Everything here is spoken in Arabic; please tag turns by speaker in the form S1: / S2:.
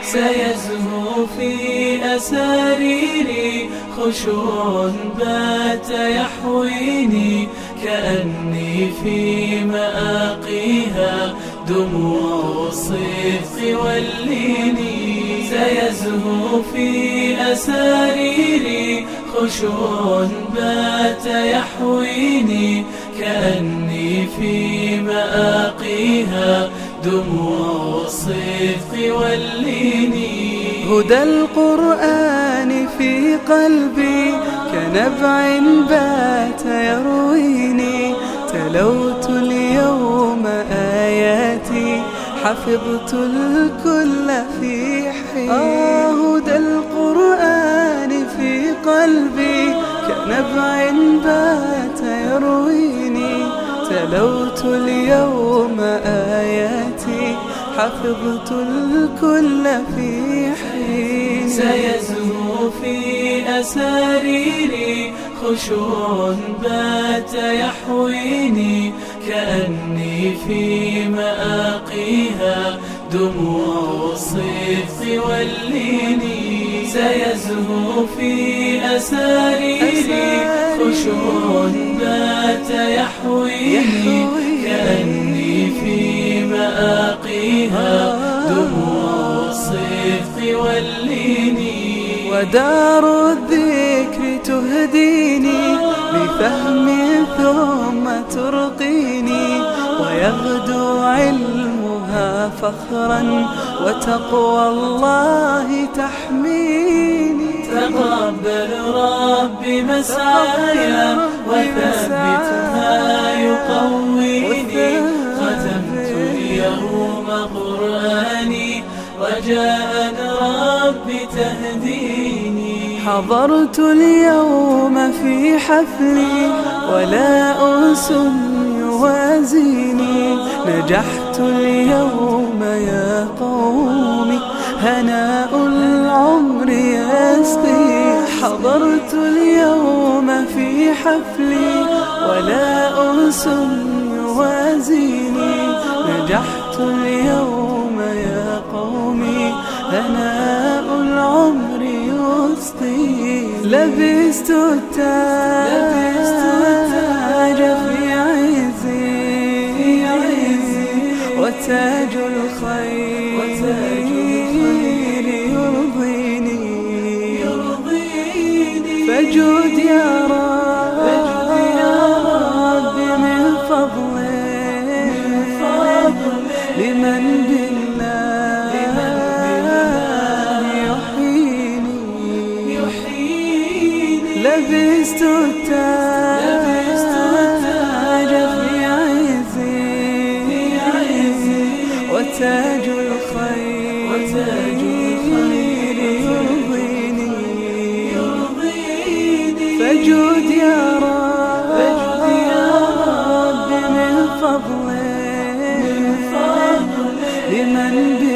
S1: سيزهو في أساريري خشوع بات يحويني، كأني في مآقيها دموع الصدق واللين. سيزهو في أساريري خشوع بات يحويني، كأني في مآقيها دموع الصدق واللين.
S2: هدى القرآن في قلبي كنبع بات يرويني، تلوت اليوم آياتي حفظت الكل في حين. هدى القرآن في قلبي كنبع بات يرويني، تلوت اليوم آياتي حفظت الكل في حين.
S1: سيزهو في أساريري خشوع بات يحويني، كأني في مآقيها دموع الصدق واللين. سيزهو في أساريري خشوع بات يحويني، كأني في مآقيها دموع الصدق واللين.
S2: ودار الذكر تهديني بفهم ثم ترقيني، ويغدو علمها فخرا وتقوى الله تحميني.
S1: تقبل ربي مسعايا وثبتها يقويني، ختمت اليوم قرآني رجاء ربي تهديني.
S2: حضرت اليوم في حفلي ولا أنس يوازيني، نجحت اليوم يا قومي هناء العمر يسقي. حضرت اليوم في حفلي ولا أنس يوازيني، نجحت اليوم يا قومي هناء العمر يسقي. لبست التاج في عزي وتاج الخير يرضيني. فجود يا رب من فضلك لمن بالله يحييني. لبست التاج في عزي وتاج الخير يرضيني. فجود يا رب من فضلك لمن